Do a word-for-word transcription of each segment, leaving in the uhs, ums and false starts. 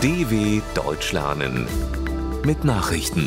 D W Deutsch lernen mit Nachrichten.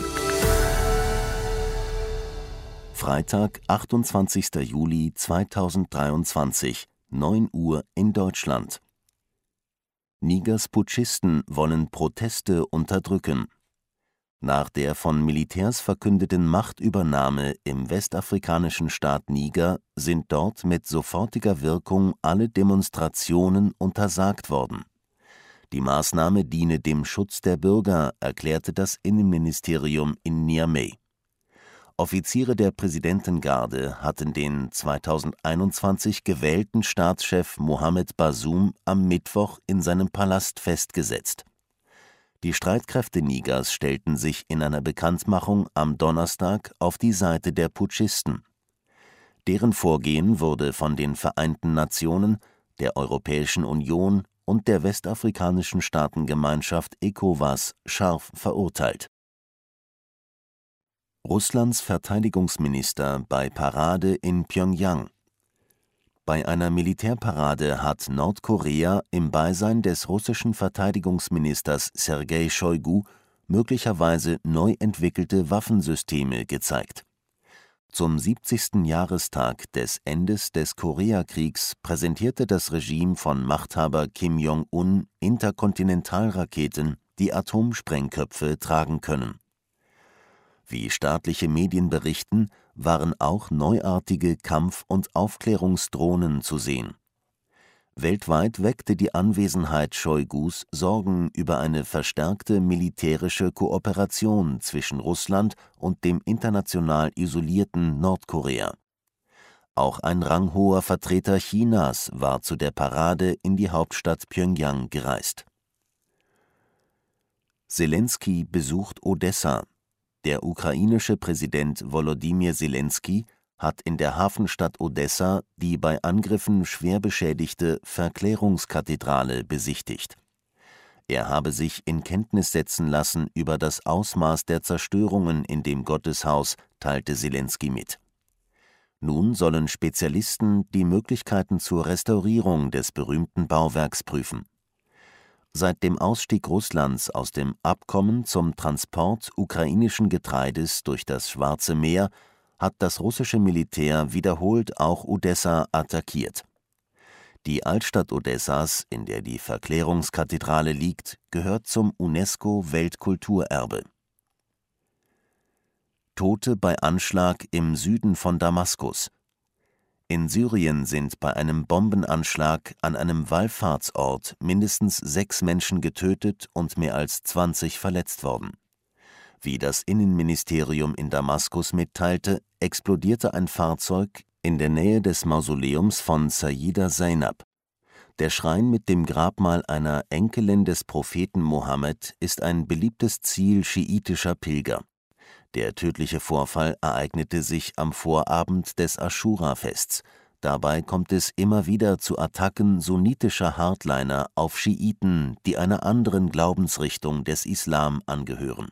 Freitag, achtundzwanzigster Juli zweitausenddreiundzwanzig, neun Uhr in Deutschland. Nigers Putschisten wollen Proteste unterdrücken. Nach der von Militärs verkündeten Machtübernahme im westafrikanischen Staat Niger sind dort mit sofortiger Wirkung alle Demonstrationen untersagt worden. Die Maßnahme diene dem Schutz der Bürger, erklärte das Innenministerium in Niamey. Offiziere der Präsidentengarde hatten den zweitausendeinundzwanzig gewählten Staatschef Mohamed Bazoum am Mittwoch in seinem Palast festgesetzt. Die Streitkräfte Nigers stellten sich in einer Bekanntmachung am Donnerstag auf die Seite der Putschisten. Deren Vorgehen wurde von den Vereinten Nationen, der Europäischen Union und der westafrikanischen Staatengemeinschaft ECOWAS scharf verurteilt. Russlands Verteidigungsminister bei Parade in Pjöngjang. Bei einer Militärparade hat Nordkorea im Beisein des russischen Verteidigungsministers Sergei Shoigu möglicherweise neu entwickelte Waffensysteme gezeigt. Zum siebzigsten Jahrestag des Endes des Koreakriegs präsentierte das Regime von Machthaber Kim Jong-un Interkontinentalraketen, die Atomsprengköpfe tragen können. Wie staatliche Medien berichten, waren auch neuartige Kampf- und Aufklärungsdrohnen zu sehen. Weltweit weckte die Anwesenheit Shoigus Sorgen über eine verstärkte militärische Kooperation zwischen Russland und dem international isolierten Nordkorea. Auch ein ranghoher Vertreter Chinas war zu der Parade in die Hauptstadt Pjöngjang gereist. Selenskyj besucht Odessa. Der ukrainische Präsident Wolodymyr Selenskyj hat in der Hafenstadt Odessa die bei Angriffen schwer beschädigte Verklärungskathedrale besichtigt. Er habe sich in Kenntnis setzen lassen über das Ausmaß der Zerstörungen in dem Gotteshaus, teilte Selenskyj mit. Nun sollen Spezialisten die Möglichkeiten zur Restaurierung des berühmten Bauwerks prüfen. Seit dem Ausstieg Russlands aus dem Abkommen zum Transport ukrainischen Getreides durch das Schwarze Meer hat das russische Militär wiederholt auch Odessa attackiert. Die Altstadt Odessas, in der die Verklärungskathedrale liegt, gehört zum UNESCO-Weltkulturerbe. Tote bei Anschlag im Süden von Damaskus. In Syrien sind bei einem Bombenanschlag an einem Wallfahrtsort mindestens sechs Menschen getötet und mehr als zwanzig verletzt worden. Wie das Innenministerium in Damaskus mitteilte, explodierte ein Fahrzeug in der Nähe des Mausoleums von Sayyida Zainab. Der Schrein mit dem Grabmal einer Enkelin des Propheten Mohammed ist ein beliebtes Ziel schiitischer Pilger. Der tödliche Vorfall ereignete sich am Vorabend des Aschura-Fests. Dabei kommt es immer wieder zu Attacken sunnitischer Hardliner auf Schiiten, die einer anderen Glaubensrichtung des Islam angehören.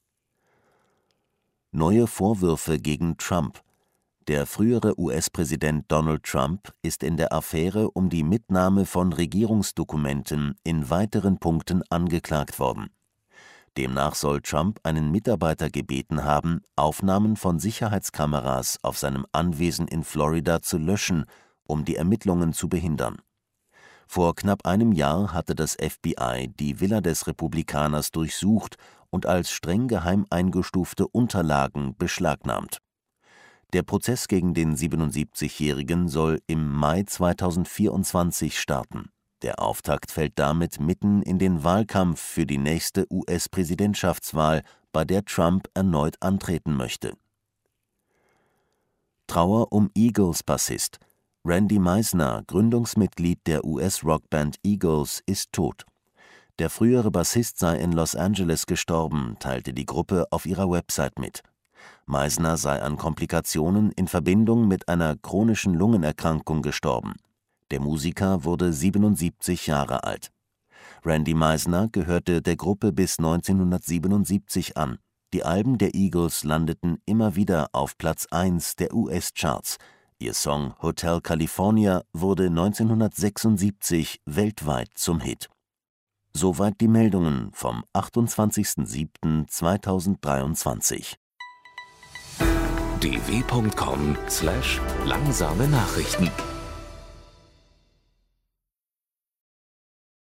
Neue Vorwürfe gegen Trump. Der frühere U S-Präsident Donald Trump ist in der Affäre um die Mitnahme von Regierungsdokumenten in weiteren Punkten angeklagt worden. Demnach soll Trump einen Mitarbeiter gebeten haben, Aufnahmen von Sicherheitskameras auf seinem Anwesen in Florida zu löschen, um die Ermittlungen zu behindern. Vor knapp einem Jahr hatte das F B I die Villa des Republikaners durchsucht und als streng geheim eingestufte Unterlagen beschlagnahmt. Der Prozess gegen den siebenundsiebzigjährigen soll im Mai zweitausendvierundzwanzig starten. Der Auftakt fällt damit mitten in den Wahlkampf für die nächste U S-Präsidentschaftswahl, bei der Trump erneut antreten möchte. Trauer um Eagles-Bassist. Randy Meisner, Gründungsmitglied der U S-Rockband Eagles, ist tot. Der frühere Bassist sei in Los Angeles gestorben, teilte die Gruppe auf ihrer Website mit. Meisner sei an Komplikationen in Verbindung mit einer chronischen Lungenerkrankung gestorben. Der Musiker wurde siebenundsiebzig Jahre alt. Randy Meisner gehörte der Gruppe bis neunzehnhundertsiebenundsiebzig an. Die Alben der Eagles landeten immer wieder auf Platz eins der U S-Charts. Ihr Song Hotel California wurde neunzehnhundertsechsundsiebzig weltweit zum Hit. Soweit die Meldungen vom achtundzwanzigsten siebten zweitausenddreiundzwanzig. d w punkt com slash langsame Nachrichten